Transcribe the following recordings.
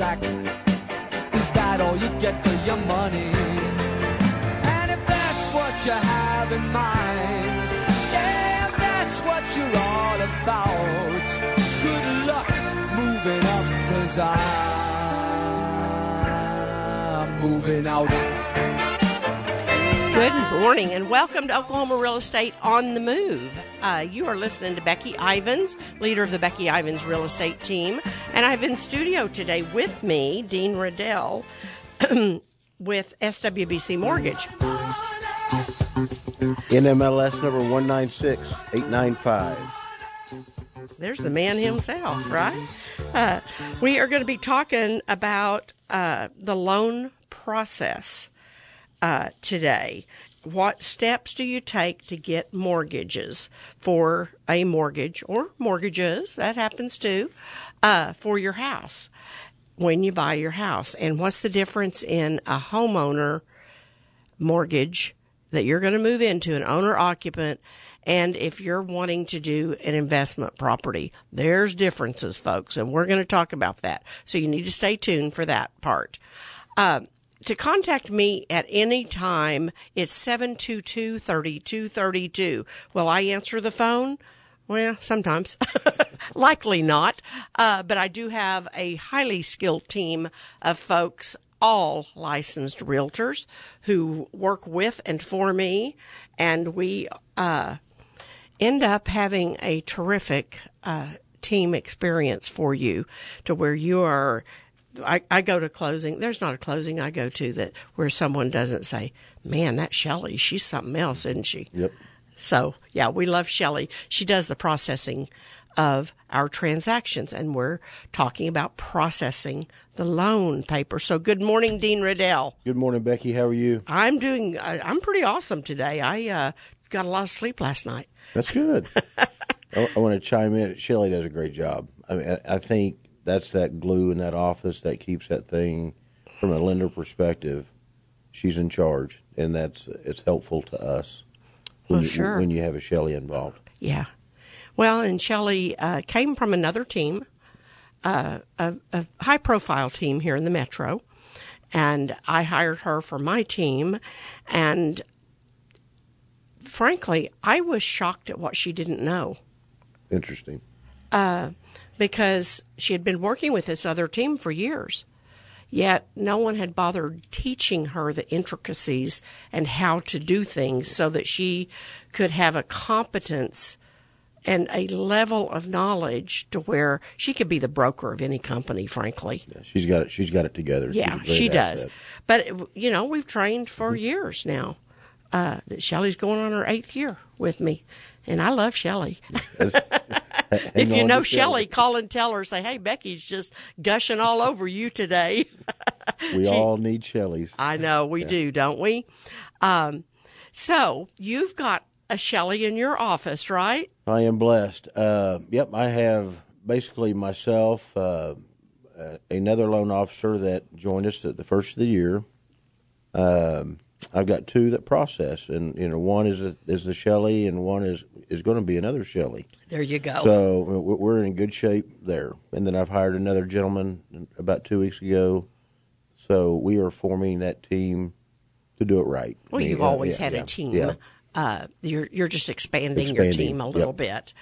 sack. Is that all you get for your money? And if that's what you have in mind, yeah, if that's what you're all about, good luck moving up, 'cause I'm moving out. Good morning and welcome to Oklahoma Real Estate on the Move. You are listening to Becky Ivins, leader of the Becky Ivins Real Estate team. And I have in studio today with me, Dean Riddell, with SWBC Mortgage. NMLS number 196895. There's the man himself, right? We are going to be talking about the loan process today. What steps do you take to get mortgages for a mortgage or mortgages, that happens too, for your house when you buy your house? And what's the difference in a homeowner mortgage that you're going to move into, an owner-occupant, and if you're wanting to do an investment property? There's differences, folks, and we're going to talk about that. So you need to stay tuned for that part. To contact me at any time, it's 722-3232. Will I answer the phone? Well, sometimes. Likely not. But I do have a highly skilled team of folks, all licensed realtors, who work with and for me. And we end up having a terrific team experience for you, to where you are... I go to closing. There's not a closing I go to that where someone doesn't say, man, that Shelley, she's something else, isn't she? Yep. So, yeah, we love Shelley. She does the processing of our transactions, and we're talking about processing the loan paper. So good morning, Dean Riddell. Good morning, Becky. How are you? I'm pretty awesome today. I got a lot of sleep last night. That's good. I want to chime in. Shelley does a great job. I mean, I think that's that glue in that office that keeps that thing, from a lender perspective, she's in charge, and it's helpful to us when, sure. when you have a Shelley involved. Yeah. Well, and Shelley came from another team, a high-profile team here in the Metro, and I hired her for my team, and frankly, I was shocked at what she didn't know. Interesting. Because she had been working with this other team for years, yet no one had bothered teaching her the intricacies and how to do things so that she could have a competence and a level of knowledge to where she could be the broker of any company, frankly. Yeah, she's got it together. Yeah, she does. But, we've trained for years now. Shelley's going on her 8th year with me, and I love Shelley. If you know Shelley, call and tell her, say, hey, Becky's just gushing all over you today. We all need Shelleys. I know, we do, don't we? So you've got a Shelley in your office, right? I am blessed. Yep, I have basically myself, another loan officer that joined us at the first of the year. I've got 2 that process, and one is the Shelley, and one is going to be another Shelley. There you go. So we're in good shape there. And then I've hired another gentleman about 2 weeks ago. So we are forming that team to do it right. Well, you've always had a team. Yeah. You're just expanding your team a little bit.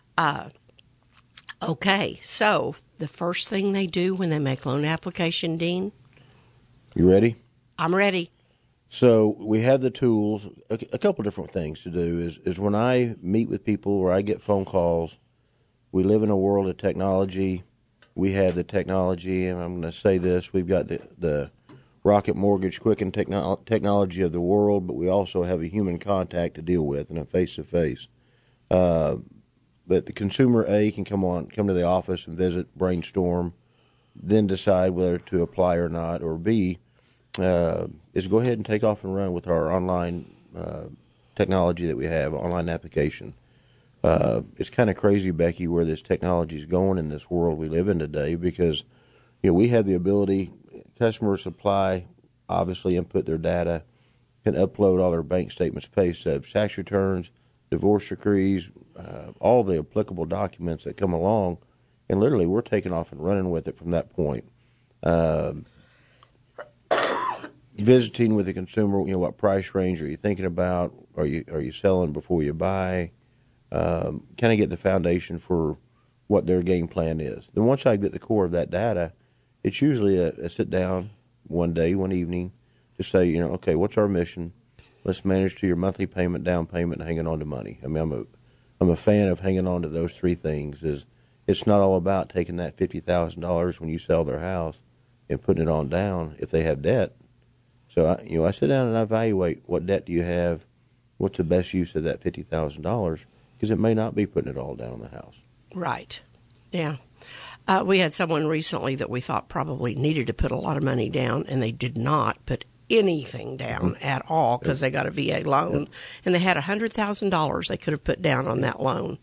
Okay, so the first thing they do when they make loan application, Dean? You ready? I'm ready. So we have the tools. A couple different things to do is when I meet with people or I get phone calls, we live in a world of technology. We have the technology, and I'm going to say this, we've got the Rocket Mortgage Quicken technology of the world, but we also have a human contact to deal with and a face-to-face. But the consumer, A, can come to the office and visit, brainstorm, then decide whether to apply or not, or B, is go ahead and take off and run with our online technology that we have, online application. It's kind of crazy, Becky, where this technology is going in this world we live in today, because we have the ability, customers apply, obviously input their data, can upload all their bank statements, pay stubs, tax returns, divorce decrees, all the applicable documents that come along, and literally we're taking off and running with it from that point. Visiting with the consumer, what price range are you thinking about? Are you selling before you buy? Kind of get the foundation for what their game plan is. Then once I get the core of that data, it's usually a sit down one day, one evening, to say, okay, what's our mission? Let's manage to your monthly payment, down payment, and hanging on to money. I mean, I'm a fan of hanging on to those three things. It's not all about taking that $50,000 when you sell their house and putting it on down if they have debt. So I sit down and I evaluate what debt do you have, what's the best use of that $50,000, because it may not be putting it all down on the house. Right. Yeah. We had someone recently that we thought probably needed to put a lot of money down, and they did not put anything down at all because they got a VA loan, and they had $100,000 they could have put down on that loan.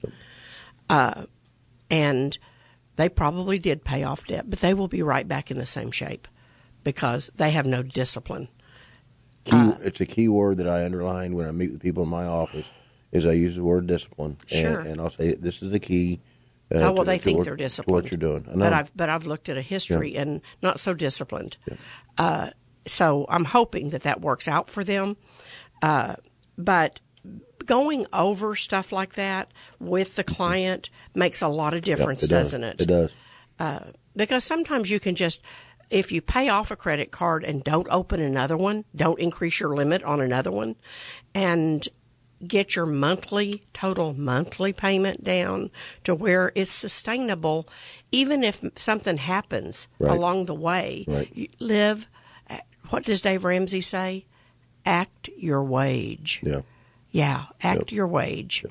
And they probably did pay off debt, but they will be right back in the same shape because they have no discipline. It's a key word that I underline when I meet with people in my office is I use the word discipline. Sure. And I'll say this is the key. They think they're disciplined. To what you're doing. But I've looked at a history and not so disciplined. Yeah. So I'm hoping that works out for them. But going over stuff like that with the client makes a lot of difference, doesn't it? It does. Because sometimes you can just, if you pay off a credit card and don't open another one, don't increase your limit on another one, and get your total monthly payment down to where it's sustainable, even if something happens along the way. Right. You live, what does Dave Ramsey say? Act your wage. Yeah. Yeah, act your wage.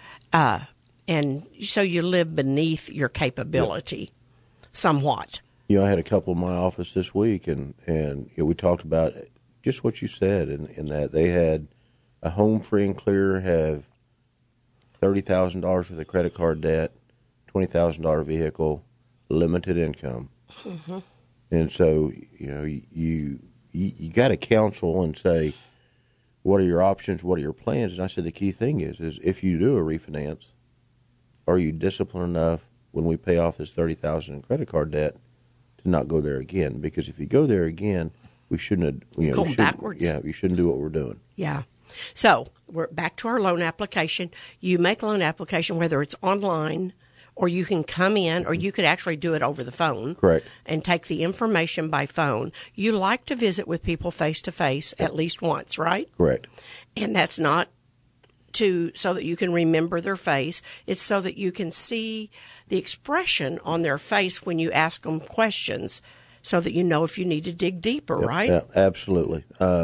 And so you live beneath your capability somewhat. I had a couple in my office this week, and we talked about just what you said, in that they had a home free and clear, have $30,000 worth of credit card debt, $20,000 vehicle, limited income. Mm-hmm. And so, you got to counsel and say, what are your options? What are your plans? And I said the key thing is if you do a refinance, are you disciplined enough when we pay off this $30,000 in credit card debt to not go there again? Because if you go there again, we shouldn't have going backwards. Yeah, you shouldn't do what we're doing. Yeah. So we're back to our loan application. You make a loan application, whether it's online or you can come in, or you could actually do it over the phone. Correct. And take the information by phone. You like to visit with people face to face at least once, right? Correct. And that's not so that you can remember their face. It's so that you can see the expression on their face when you ask them questions, so that you know if you need to dig deeper, right? Yeah, absolutely.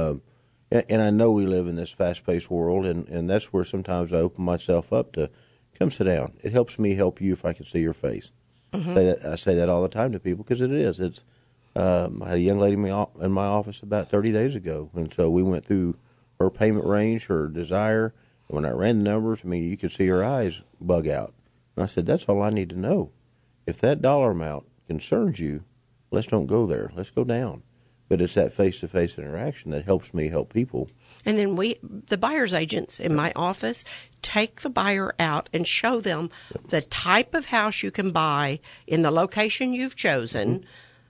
And I know we live in this fast-paced world, and that's where sometimes I open myself up to come sit down. It helps me help you if I can see your face. Mm-hmm. I say that all the time to people because it is. I had a young lady in my office about 30 days ago, and so we went through her payment range, her desire. And when I ran the numbers, you could see her eyes bug out. And I said, that's all I need to know. If that dollar amount concerns you, let's don't go there. Let's go down. But it's that face-to-face interaction that helps me help people. And then the buyer's agents in my office, take the buyer out and show them the type of house you can buy in the location you've chosen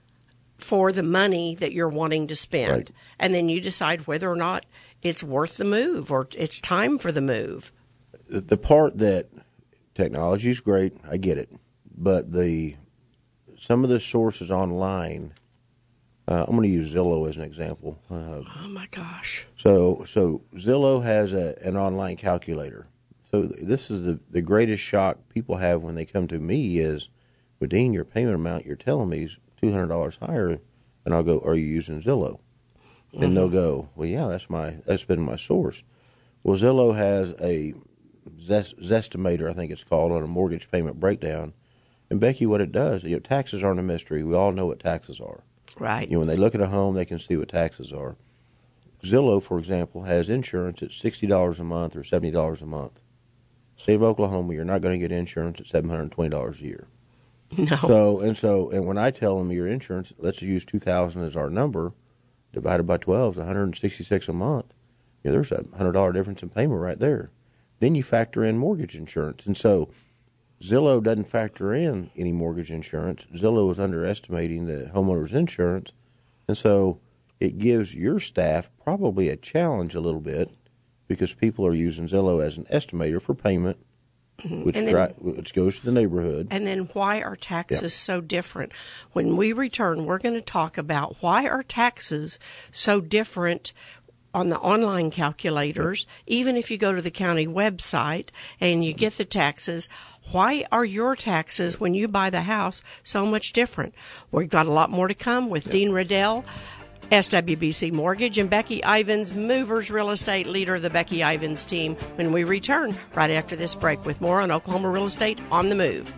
for the money that you're wanting to spend. Right. And then you decide whether or not it's worth the move or it's time for the move. The part that technology is great, I get it. But some of the sources online, I'm going to use Zillow as an example. Oh, my gosh. So Zillow has an online calculator. So this is the greatest shock people have when they come to me is, well, Dean, your payment amount you're telling me is $200 higher. And I'll go, are you using Zillow? And they'll go, well, yeah, that's been my source. Well, Zillow has a Zestimator, I think it's called, on a mortgage payment breakdown. And Becky, what it does, taxes aren't a mystery. We all know what taxes are. Right. When they look at a home, they can see what taxes are. Zillow, for example, has insurance at $60 a month or $70 a month. State of Oklahoma, you're not going to get insurance at $720 a year. No. And when I tell them your insurance, let's use $2,000 as our number, divided by 12 is $166 a month. There's a $100 difference in payment right there. Then you factor in mortgage insurance. And so Zillow doesn't factor in any mortgage insurance. Zillow is underestimating the homeowner's insurance, and so it gives your staff probably a challenge a little bit because people are using Zillow as an estimator for payment, which goes to the neighborhood. And then why are taxes so different? When we return, we're going to talk about why are taxes so different on the online calculators. Even if you go to the county website and you get the taxes, why are your taxes when you buy the house so much different? We've got a lot more to come with Dean Riddell, SWBC Mortgage, and Becky Ivins, Movers Real Estate, leader of the Becky Ivins team, when we return right after this break with more on Oklahoma Real Estate on the Move.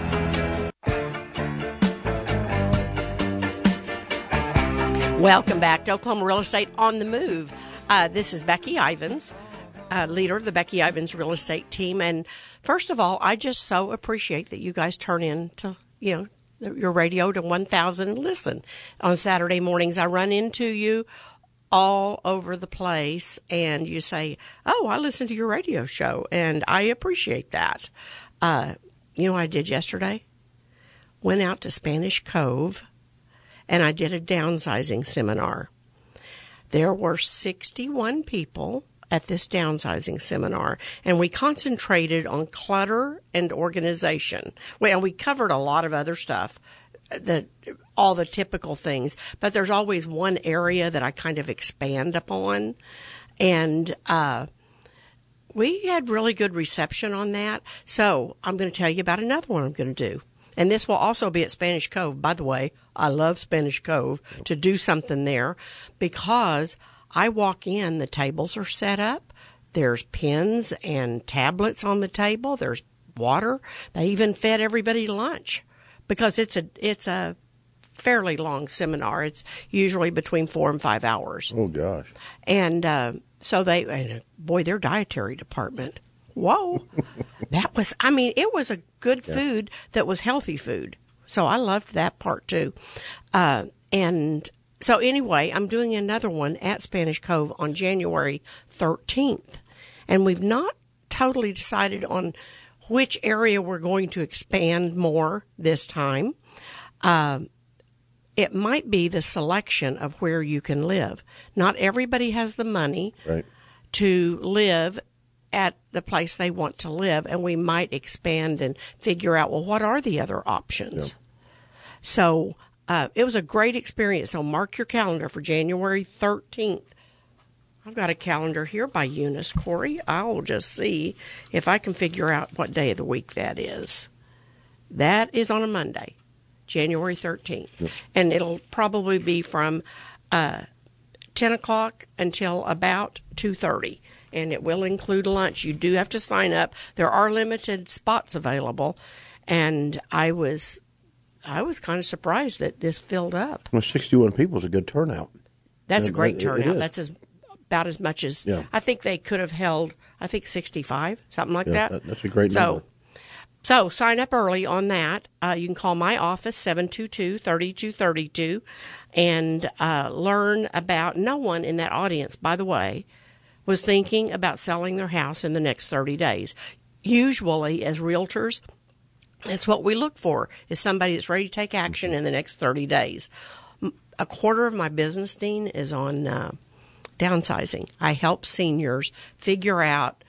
Welcome back to Oklahoma Real Estate on the Move. This is Becky Ivins, leader of the Becky Ivins Real Estate team. And first of all, I just so appreciate that you guys turn in to, your radio to 1,000 and listen. On Saturday mornings, I run into you all over the place, and you say, "Oh, I listen to your radio show," and I appreciate that. You know what I did yesterday? Went out to Spanish Cove, and I did a downsizing seminar. There were 61 people at this downsizing seminar, and we concentrated on clutter and organization. Well, we covered a lot of other stuff, all the typical things, but there's always one area that I kind of expand upon, and we had really good reception on that. So I'm going to tell you about another one I'm going to do. And this will also be at Spanish Cove. By the way, I love Spanish Cove to do something there because I walk in, the tables are set up. There's pens and tablets on the table. There's water. They even fed everybody lunch because it's a fairly long seminar. It's usually between 4 and 5 hours. Oh, gosh. And so their dietary department. Whoa. It was a good food that was healthy food. So I loved that part too. So anyway, I'm doing another one at Spanish Cove on January 13th. And we've not totally decided on which area we're going to expand more this time. It might be the selection of where you can live. Not everybody has the money to live at the place they want to live, and we might expand and figure out, well, what are the other options? Yeah. So it was a great experience. So mark your calendar for January 13th. I've got a calendar here by Eunice Corey. I'll just see if I can figure out what day of the week that is. That is on a Monday, January 13th. Yep. And it'll probably be from 10 o'clock until about 2:30. And it will include lunch. You do have to sign up. There are limited spots available. And I was kind of surprised that this filled up. Well, 61 people is a good turnout. That's a great turnout. That's about as much as I think they could have held, 65, something like that. That's a great number. So sign up early on that. You can call my office, 722-3232, and learn about. No one in that audience, by the way, was thinking about selling their house in the next 30 days. Usually, as realtors, that's what we look for, is somebody that's ready to take action in the next 30 days. A quarter of my business, Dean, is on downsizing. I help seniors figure out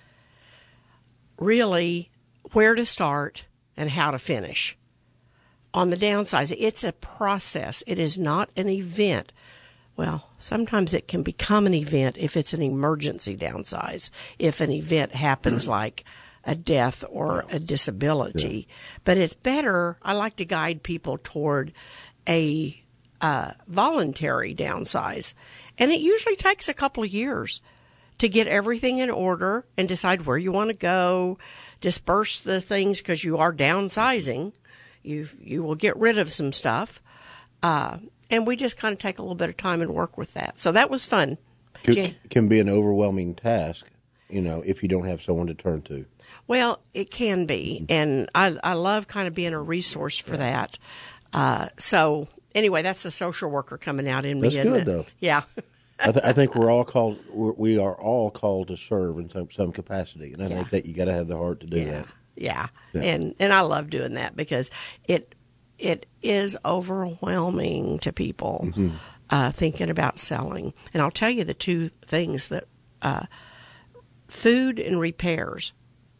really where to start and how to finish. On the downsizing, it's a process. It is not an event. Well, sometimes it can become an event if it's an emergency downsize, if an event happens like a death or a disability. Yeah. But it's better, I like to guide people toward a voluntary downsize. And it usually takes a couple of years to get everything in order and decide where you want to go, disperse the things because you are downsizing. You will get rid of some stuff. And we just kind of take a little bit of time and work with that. So that was fun. It can be an overwhelming task, if you don't have someone to turn to. Well, it can be. And I love kind of being a resource for that. So anyway, that's the social worker coming out in me. That's good, though. Yeah. I think we are all called to serve in some capacity. And I think that you got to have the heart to do that. Yeah. And I love doing that because it is overwhelming to people thinking about selling. And I'll tell you the two things that food and repairs.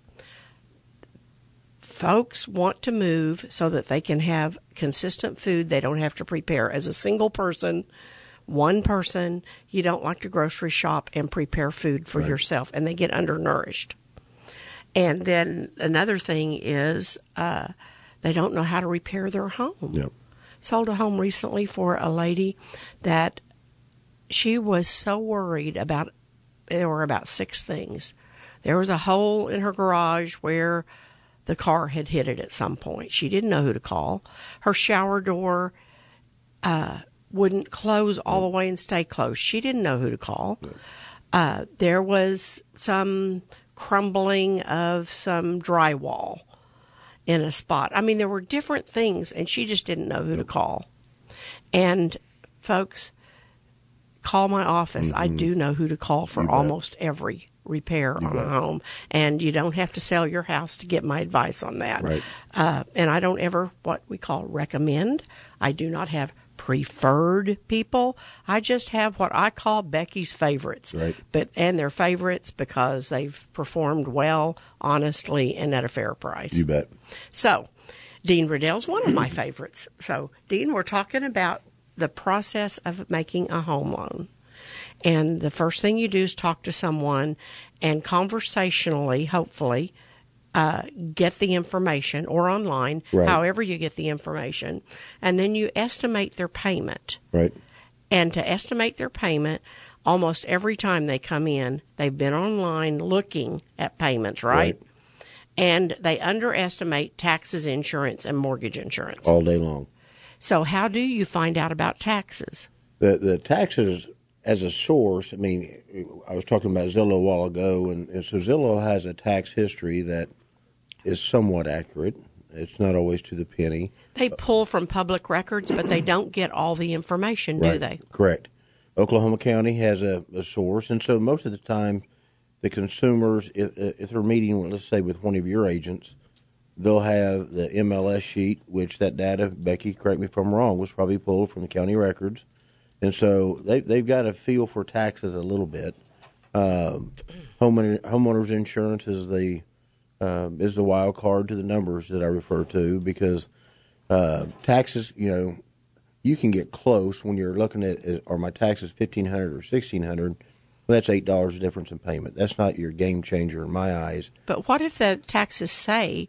Folks want to move so that they can have consistent food they don't have to prepare. As a single person, one person, you don't like to grocery shop and prepare food for yourself, and they get undernourished. And then another thing is they don't know how to repair their home. Yep. Sold a home recently for a lady that she was so worried about. There were about 6 things. There was a hole in her garage where the car had hit it at some point. She didn't know who to call. Her shower door wouldn't close all the way and stay closed. She didn't know who to call. There was some crumbling of some drywall in a spot. I mean, there were different things, and she just didn't know who to call. And, folks, call my office. I do know who to call for almost every repair on a home, and you don't have to sell your house to get my advice on that. Right. And I don't ever what we call recommend. I do not have preferred people. I just have what I call Becky's favorites. Right. And they're favorites because they've performed well, honestly, and at a fair price. You bet. So, Dean Riddell's one of my favorites. So, Dean, we're talking about the process of making a home loan. And the first thing you do is talk to someone and conversationally, hopefully, get the information, or online, however you get the information. And then you estimate their payment. Right. And to estimate their payment, almost every time they come in, they've been online looking at payments, right? And they underestimate taxes, insurance, and mortgage insurance. All day long. So how do you find out about taxes? The taxes as a source, I mean, I was talking about Zillow a while ago, and so Zillow has a tax history that is somewhat accurate. It's not always to the penny. They pull from public records, but they don't get all the information, do they? Correct. Oklahoma County has a source, and so most of the time, the consumers, if they're meeting, let's say, with one of your agents, they'll have the MLS sheet, which that data, Becky, correct me if I'm wrong, was probably pulled from the county records. And so they've got a feel for taxes a little bit. Homeowners insurance is the wild card to the numbers that I refer to, because taxes, you can get close when you're looking at, are my taxes $1,500 or $1,600? Well, that's $8 difference in payment. That's not your game changer in my eyes. But what if the taxes say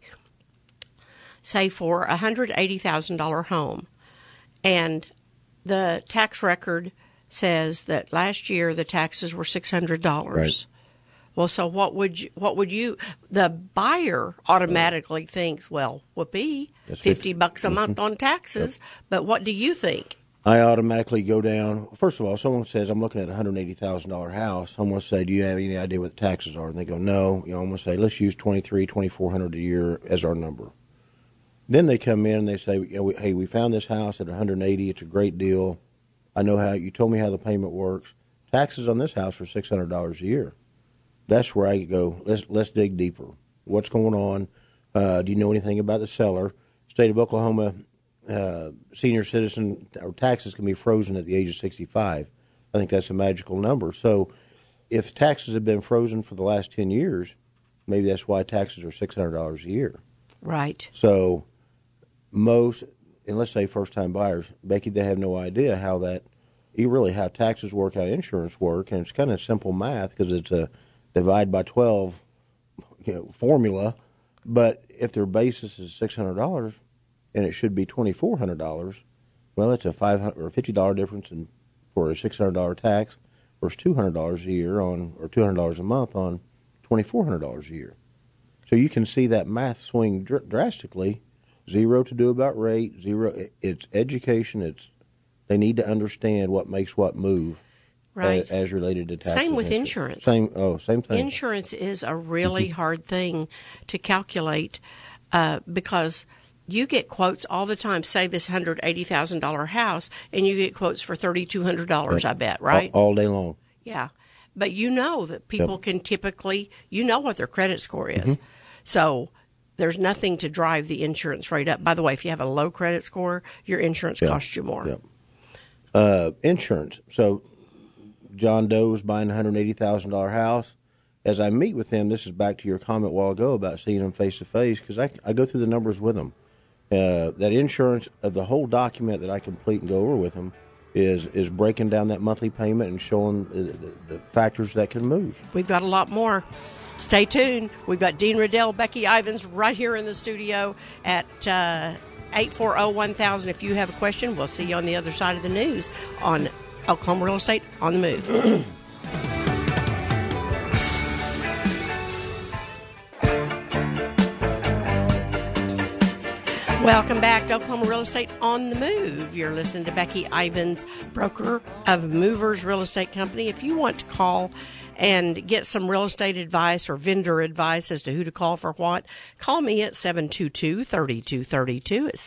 for a $180,000 home, and the tax record says that last year the taxes were $600. Right. Well, so what would you? The buyer automatically thinks, well, whoopee, $50 a month on taxes. Yep. But what do you think? I automatically go down. First of all, someone says, I'm looking at a $180,000 house. I'm going to say, do you have any idea what the taxes are? And they go, no. I'm going to say, let's use $2,400 a year as our number. Then they come in and they say, hey, we found this house at $180. It's a great deal. I know how. You told me how the payment works. Taxes on this house are $600 a year. That's where I go, let's dig deeper. What's going on? Do you know anything about the seller? State of Oklahoma, senior citizen or taxes can be frozen at the age of 65. I think that's a magical number. So if taxes have been frozen for the last 10 years, maybe that's why taxes are $600 a year. Right. So most, and let's say first-time buyers, Becky, they have no idea how taxes work, how insurance work, and it's kind of simple math because it's a divide by 12 formula. But if their basis is $600 and it should be $2,400, well, it's a $500 or $50 difference for a $600 tax versus $200 a year or $200 a month on $2,400 a year. So you can see that math swing drastically. Zero to do about rate. Zero. It's education. They need to understand what makes what move. Right. As related to taxes. Same with insurance. Same thing. Insurance is a really hard thing to calculate because you get quotes all the time. Say this $180,000 house, and you get quotes for $3,200. Right. I bet, right? All day long. Yeah, but you know that people can typically, what their credit score is. So there's nothing to drive the insurance rate up. By the way, if you have a low credit score, your insurance costs you more. Insurance. So John Doe's buying a $180,000 house. As I meet with him, this is back to your comment a while ago about seeing him face to face, because I go through the numbers with him. That insurance of the whole document that I complete and go over with him is breaking down that monthly payment and showing the factors that can move. We've got a lot more. Stay tuned. We've got Dean Riddell, Becky Ivins right here in the studio at 840-1000. If you have a question, we'll see you on the other side of the news on Oklahoma Real Estate on the Move. Welcome back to Oklahoma Real Estate on the Move. You're listening to Becky Ivins, broker of Movers Real Estate Company. If you want to call and get some real estate advice or vendor advice as to who to call for what, call me at 722-3232. It's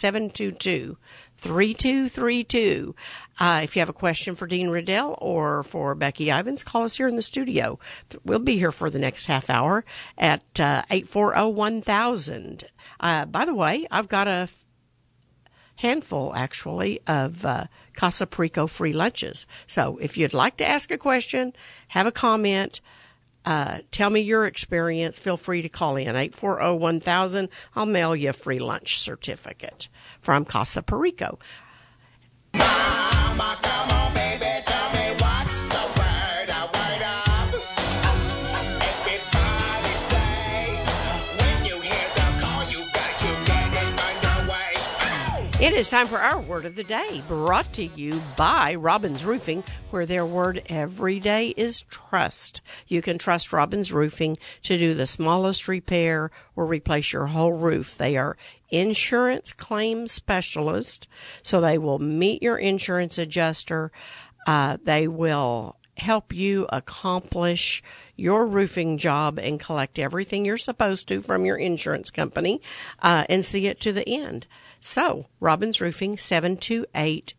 722-3232. If you have a question for Dean Riddell or for Becky Ivins, call us here in the studio. We'll be here for the next half hour at 840-1000. By the way, I've got a handful, actually, of Casa Perico free lunches. So if you'd like to ask a question, have a comment, tell me your experience, feel free to call in, 840-1000. I'll mail you a free lunch certificate from Casa Perico. Mama, come on, baby, tell me what's the word, word up. Everybody say, when you hear the call, you've got to get it underway. It is time for our word of the day, brought to you by Robbins Roofing, where their word every day is trust. You can trust Robbins Roofing to do the smallest repair or replace your whole roof. They are insurance claim specialist, so they will meet your insurance adjuster. They will help you accomplish your roofing job and collect everything you're supposed to from your insurance company and see it to the end. So, Robbins Roofing, 728-3700.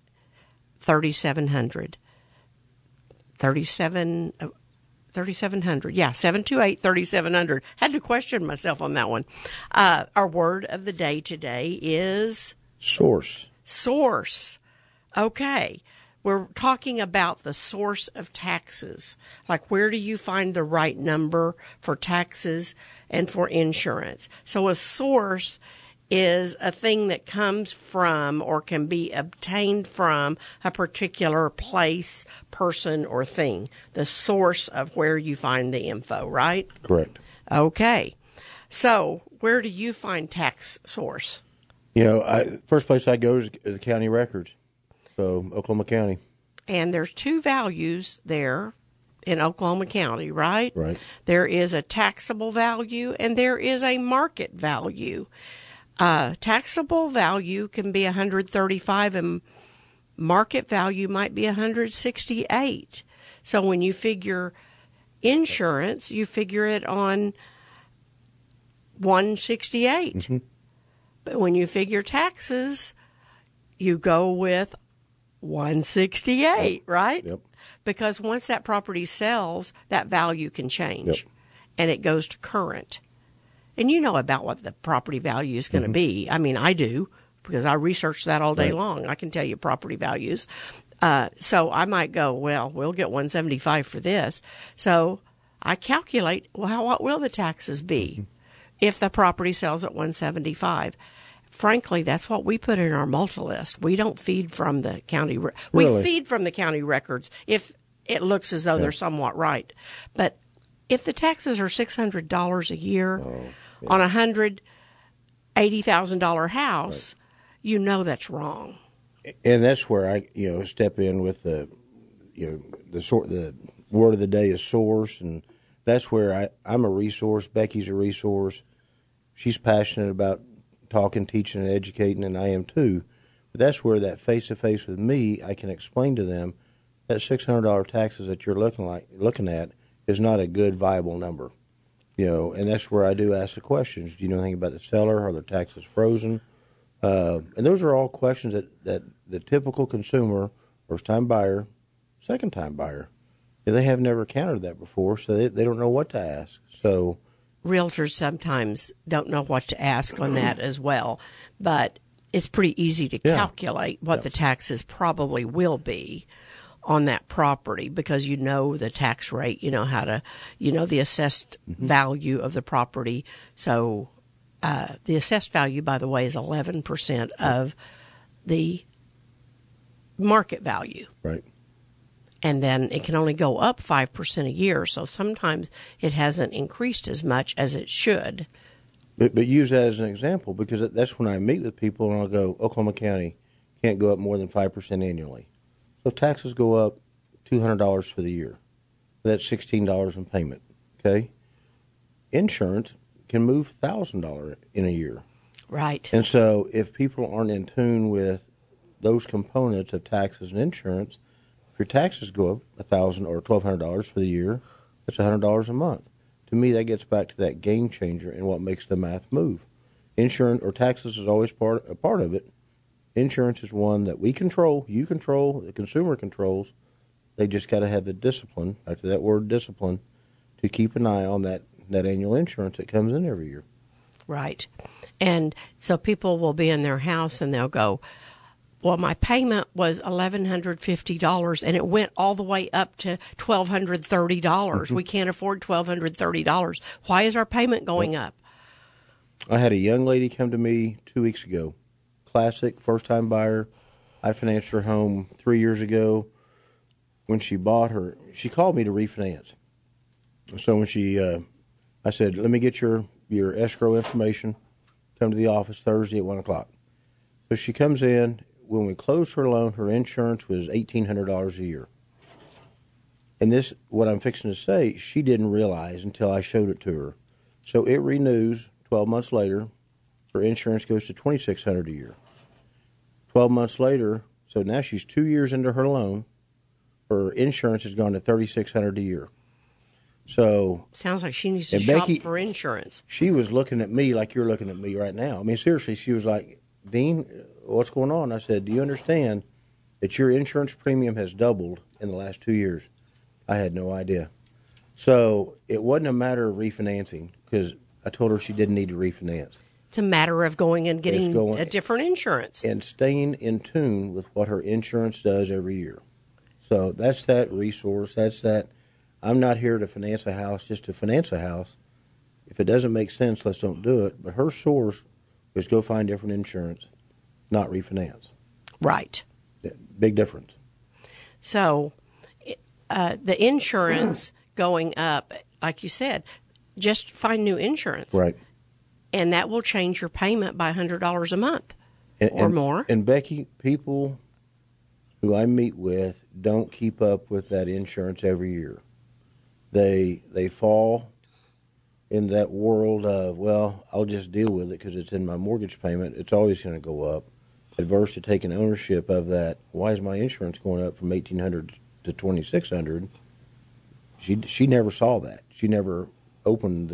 3700. Yeah, 728-3700. Had to question myself on that one. Our word of the day today is Source. Source. Okay. We're talking about the source of taxes. Like, where do you find the right number for taxes and for insurance? So a source is a thing that comes from or can be obtained from a particular place, person, or thing. The source of where you find the info, right? Correct. Okay. So where do you find tax source? First place I go is the county records. So Oklahoma County. And there's two values there in Oklahoma County, right? Right. There is a taxable value and there is a market value. Taxable value can be 135 and market value might be 168. So when you figure insurance, you figure it on 168. Mm-hmm. But when you figure taxes, you go with 168, right? Yep. Because once that property sells, that value can change. Yep. And it goes to current. And you know about what the property value is going to be. I mean, I do, because I research that all day long. I can tell you property values. So I might go, well, we'll get 175 for this. So I calculate, well, what will the taxes be if the property sells at 175? Frankly, that's what we put in our multi-list. We don't feed from the county. We feed from the county records if it looks as though they're somewhat right. But if the taxes are $600 a year on a $180,000 house, you know that's wrong. And that's where I, step in with the word of the day is source, and that's where I'm a resource. Becky's a resource. She's passionate about talking, teaching, and educating, and I am too. But that's where that face-to-face with me, I can explain to them that $600 taxes that you're looking at is not a good, viable number. And that's where I do ask the questions. Do you know anything about the seller? Are their taxes frozen? And those are all questions that the typical consumer, first-time buyer, second-time buyer, they have never encountered that before, so they don't know what to ask. So realtors sometimes don't know what to ask on that as well. But it's pretty easy to calculate what the taxes probably will be on that property because you know the tax rate, you know how to, you know the assessed value of the property. So the assessed value, by the way, is 11% of the market value. Right. And then it can only go up 5% a year. So sometimes it hasn't increased as much as it should. But use that as an example because that's when I meet with people and I'll go, Oklahoma County can't go up more than 5% annually. So if taxes go up $200 for the year, that's $16 in payment, okay? Insurance can move $1,000 in a year. Right. And so if people aren't in tune with those components of taxes and insurance, if your taxes go up $1,000 or $1,200 for the year, that's $100 a month. To me, that gets back to that game changer and what makes the math move. Insurance or taxes is always a part of it. Insurance is one that we control, you control, the consumer controls. They just got to have the discipline, back to that word discipline, to keep an eye on that annual insurance that comes in every year. Right. And so people will be in their house and they'll go, well, my payment was $1,150 and it went all the way up to $1,230. We can't afford $1,230. Why is our payment going up? I had a young lady come to me 2 weeks ago. Classic, first-time buyer. I financed her home 3 years ago. When she bought her, she called me to refinance. So when I said, let me get your escrow information. Come to the office Thursday at 1 o'clock. So she comes in. When we closed her loan, her insurance was $1,800 a year. And this, what I'm fixing to say, she didn't realize until I showed it to her. So it renews 12 months later. Her insurance goes to $2,600 a year. 12 months later, so now she's 2 years into her loan. Her insurance has gone to $3,600 a year. So sounds like she needs to shop for insurance. She was looking at me like you're looking at me right now. I mean, seriously, she was like, Dean, what's going on? I said, do you understand that your insurance premium has doubled in the last 2 years? I had no idea. So it wasn't a matter of refinancing because I told her she didn't need to refinance. It's a matter of going and getting a different insurance. And staying in tune with what her insurance does every year. So that's that resource. That's that. I'm not here to finance a house just to finance a house. If it doesn't make sense, let's don't do it. But her source is go find different insurance, not refinance. Right. Big difference. So the insurance going up, like you said, just find new insurance. Right. And that will change your payment by $100 a month or more. And Becky, people who I meet with don't keep up with that insurance every year. They fall in that world of, well, I'll just deal with it because it's in my mortgage payment. It's always going to go up. Adverse to taking ownership of that. Why is my insurance going up from $1,800 to $2,600? She never saw that. She never opened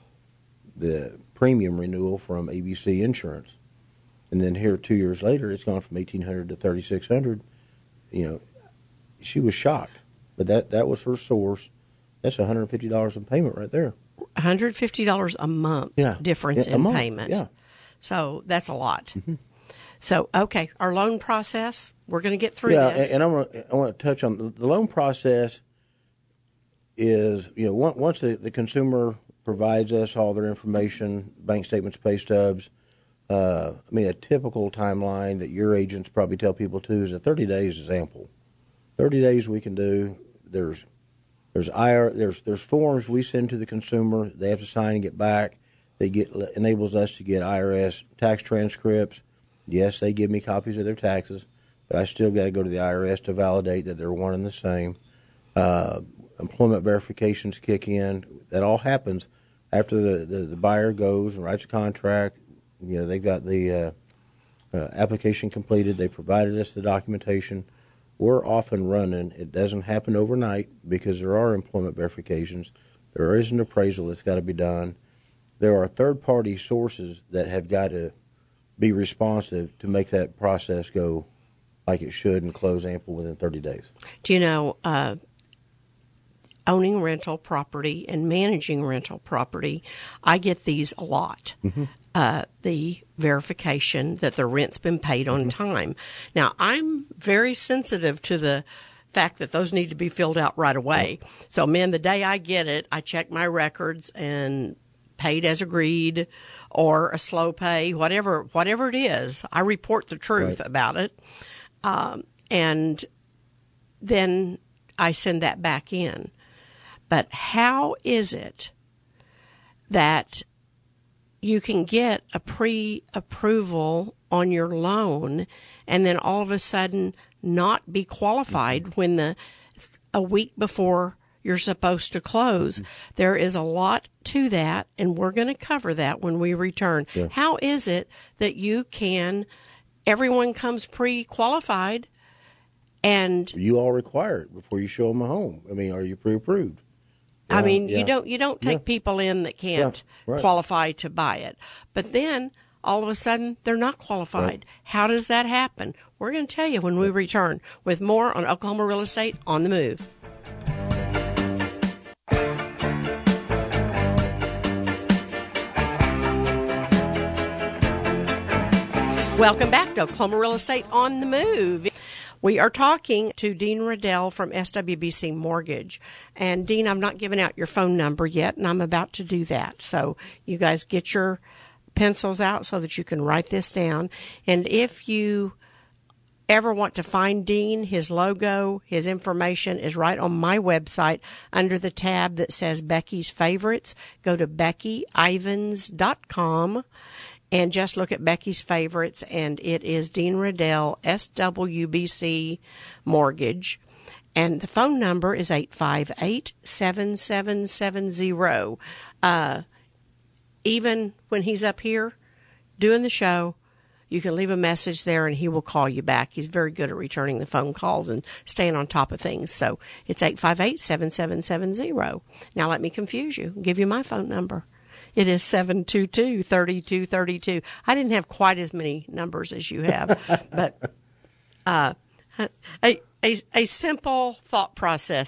the premium renewal from ABC Insurance, and then here 2 years later, it's gone from $1,800 to $3,600. You know, she was shocked, but that was her source. That's $150 in payment right there. $150 a month difference in payment. Yeah. So that's a lot. Mm-hmm. So, okay, our loan process, we're going to get through this. Yeah, and I want to touch on the loan process is, you know, once the consumer provides us all their information, bank statements, pay stubs, I mean, a typical timeline that your agents probably tell people too is that 30 days is ample. 30 days we can do. There's forms we send to the consumer. They have to sign and get back. Enables us to get IRS tax transcripts. Yes, they give me copies of their taxes, but I still got to go to the IRS to validate that they're one and the same. Employment verifications kick in. That all happens after the buyer goes and writes a contract. You know, they've got the application completed. They provided us the documentation. We're off and running. It doesn't happen overnight because there are employment verifications. There is an appraisal that's got to be done. There are third-party sources that have got to be responsive to make that process go like it should and close ample within 30 days. Do you know, owning rental property and managing rental property, I get these a lot. The verification that the rent's been paid on time. Now, I'm very sensitive to the fact that those need to be filled out right away. So, man, the day I get it, I check my records and paid as agreed or a slow pay, whatever it is. I report the truth about it. And then I send that back in. But how is it that you can get a pre-approval on your loan and then all of a sudden not be qualified when a week before you're supposed to close? There is a lot to that, and we're going to cover that when we return. Yeah. How is it that everyone comes pre-qualified and you all require it before you show them a home? I mean, are you pre-approved? I mean, you don't take people in that can't qualify to buy it. But then all of a sudden they're not qualified. Right. How does that happen? We're going to tell you when we return with more on Oklahoma Real Estate on the Move. Welcome back to Oklahoma Real Estate on the Move. We are talking to Dean Riddell from SWBC Mortgage. And, Dean, I'm not giving out your phone number yet, and I'm about to do that. So you guys get your pencils out so that you can write this down. And if you ever want to find Dean, his logo, his information is right on my website under the tab that says Becky's Favorites. Go to BeckyIvans.com. And just look at Becky's Favorites, and it is Dean Riddell, SWBC Mortgage. And the phone number is 858-7770. Even when he's up here doing the show, you can leave a message there, and he will call you back. He's very good at returning the phone calls and staying on top of things. So it's 858-7770. Now let me confuse you and give you my phone number. It is 722-3232. I didn't have quite as many numbers as you have, but a simple thought process,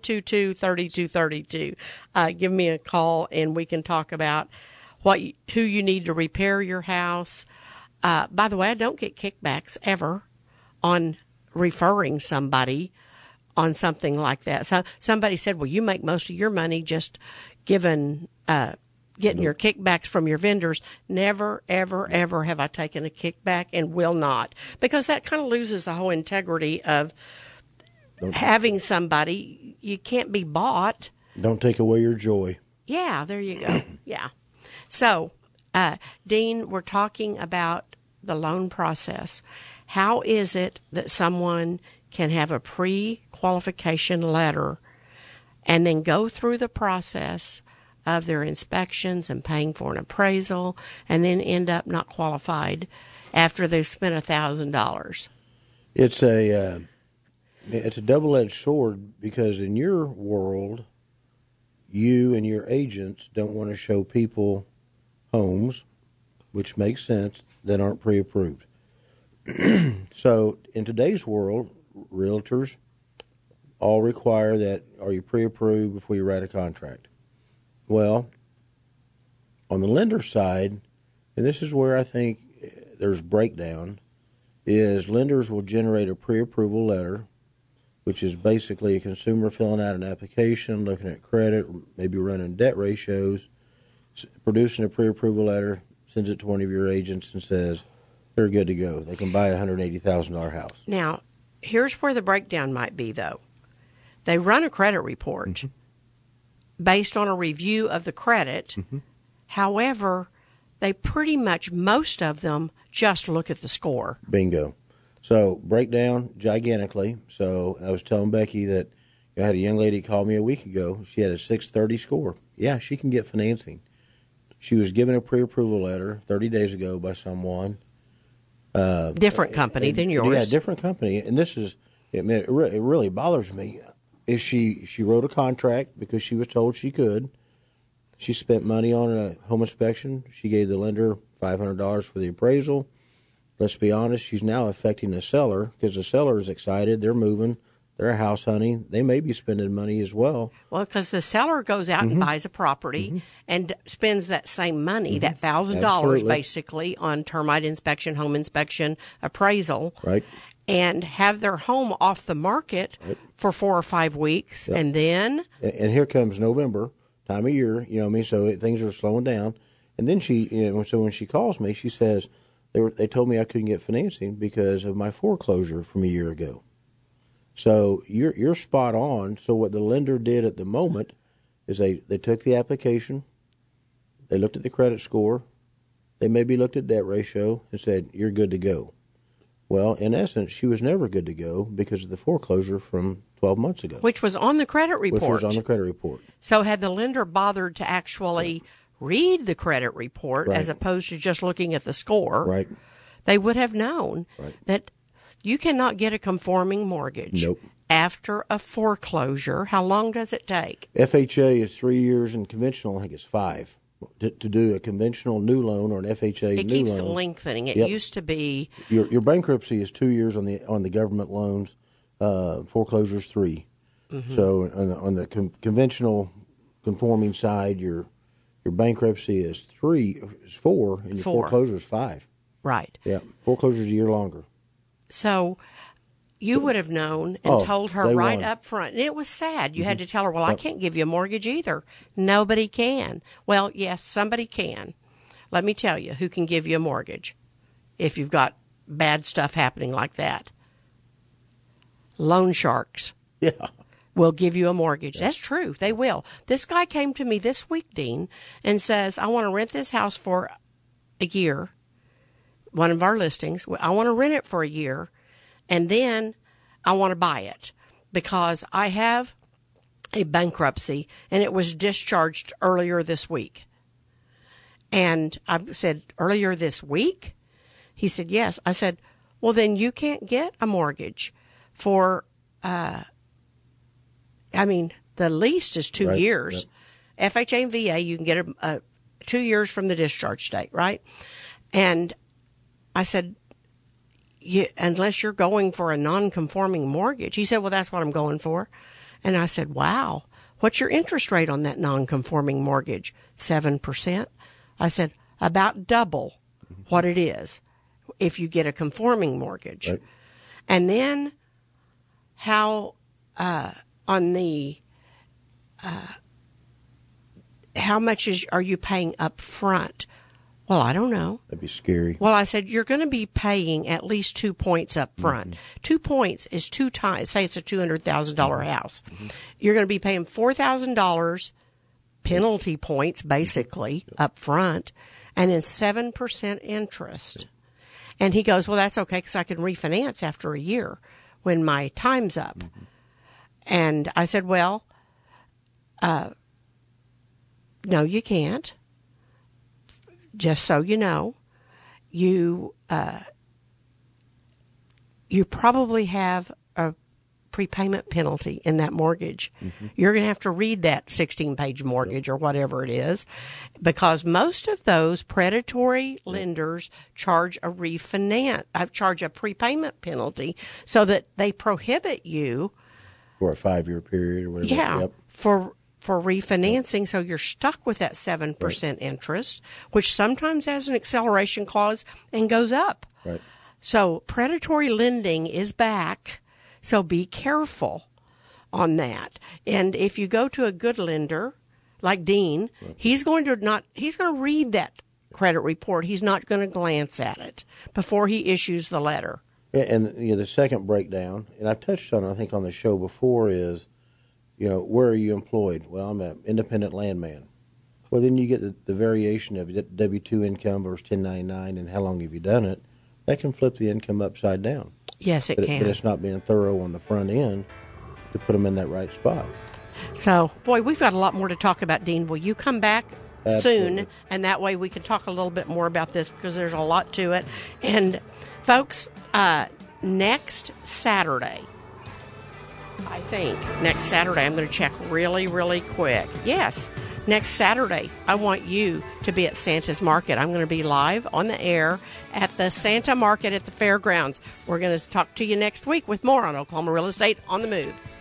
722-3232. Give me a call, and we can talk about who you need to repair your house. By the way, I don't get kickbacks ever on referring somebody on something like that. So somebody said, well, you make most of your money just getting your kickbacks from your vendors. Never, ever, ever have I taken a kickback, and will not, because that kind of loses the whole integrity of having somebody. You can't be bought. Don't take away your joy. Yeah, there you go. Yeah. So, Dean, we're talking about the loan process. How is it that someone can have a pre-qualification letter and then go through the process of their inspections and paying for an appraisal, and then end up not qualified after they've spent $1,000? It's a double-edged sword, because in your world, you and your agents don't want to show people homes, which makes sense, that aren't pre-approved. So in today's world, realtors all require that, are you pre-approved before you write a contract? Well, on the lender side, and this is where I think there's breakdown, is lenders will generate a pre-approval letter, which is basically a consumer filling out an application, looking at credit, maybe running debt ratios, producing a pre-approval letter, sends it to one of your agents and says they're good to go. They can buy a $180,000 house. Now, here's where the breakdown might be, though. They run a credit report based on a review of the credit. However, they pretty much, most of them, just look at the score. Bingo. So break down gigantically. So I was telling Becky that I had a young lady call me a week ago. She had a 630 score. Yeah, she can get financing. She was given a pre-approval letter 30 days ago by someone. Different company than yours. Yeah, different company. And this is, it really bothers me. Is she wrote a contract because she was told she could. She spent money on a home inspection. She gave the lender $500 for the appraisal. Let's be honest, she's now affecting the seller, because the seller is excited. They're moving. They're a house hunting. They may be spending money as well. Well, because the seller goes out and buys a property and spends that same money, that $1,000 Absolutely. basically, on termite inspection, home inspection, appraisal, Right. and have their home off the market for 4 or 5 weeks, and then And here comes November, time of year, you know what I mean? So things are slowing down. And then so when she calls me, she says, they told me I couldn't get financing because of my foreclosure from a year ago. So you're spot on. So what the lender did at the moment is they took the application, they looked at the credit score, they maybe looked at debt ratio and said, you're good to go. Well, in essence, she was never good to go because of the foreclosure from 12 months ago. which was on the credit report. Which was on the credit report. So had the lender bothered to actually read the credit report as Right. opposed to just looking at the score, Right. they would have known Right. that you cannot get a conforming mortgage Nope. after a foreclosure. How long does it take? FHA is 3 years and conventional, I think it's 5. To do a conventional new loan or an FHA It new keeps loan. lengthening. It Yep. used to be Your bankruptcy is 2 years on the government loans. Foreclosure is 3. So on the conventional conforming side, your bankruptcy is 4, and your 4. foreclosure is 5. right. Yeah, foreclosure is a year longer. So you would have known and Oh, told her day right one. up front. And it was sad. You had to tell her, well, I can't give you a mortgage either. Nobody can. Well, yes, somebody can. Let me tell you who can give you a mortgage if you've got bad stuff happening like that. Loan sharks Yeah. will give you a mortgage. That's true. They will. This guy came to me this week, Dean, and says, I want to rent this house for a year. One of our listings. I want to rent it for a year, and then I want to buy it because I have a bankruptcy, and it was discharged earlier this week. And I said, earlier this week? He said, yes. I said, well, then you can't get a mortgage for, the least is 2 Right, years. FHA and VA, you can get a 2 years from the discharge date, right? And I said, unless you're going for a non-conforming mortgage. He said, well, that's what I'm going for. And I said, wow, what's your interest rate on that non-conforming mortgage? 7%. I said, about double what it is if you get a conforming mortgage. Right. And then how on the how much are you paying up front? Well, I don't know. That'd be scary. Well, I said, you're going to be paying at least 2 points up front. 2 points is 2 times, say it's a $200,000 house. You're going to be paying $4,000 penalty points, basically, up front, and then 7% interest. And he goes, well, that's okay because I can refinance after a year when my time's up. And I said, well, no, you can't. Just so you know, you probably have a prepayment penalty in that mortgage. You're going to have to read that 16-page mortgage or whatever it is, because most of those predatory lenders charge a prepayment penalty so that they prohibit you. For a 5-year period or whatever. Yeah, Yep. for refinancing, so you're stuck with that 7% interest, which sometimes has an acceleration clause and goes up. Right. So predatory lending is back, so be careful on that. And if you go to a good lender like Dean, he's going to read that credit report. He's not going to glance at it before he issues the letter. And the second breakdown, and I've touched on it, I think, on the show before, is, where are you employed? Well, I'm an independent landman. Well, then you get the variation of W-2 income versus 1099 and how long have you done it. That can flip the income upside down. Yes, it can. But it's not being thorough on the front end to put them in that right spot. So, boy, we've got a lot more to talk about, Dean. Will you come back Absolutely. soon? And that way we can talk a little bit more about this because there's a lot to it. And, folks, next Saturday, I'm going to check really, really quick. Yes, Next Saturday, I want you to be at Santa's Market. I'm going to be live on the air at the Santa Market at the fairgrounds. We're going to talk to you next week with more on Oklahoma Real Estate on the Move.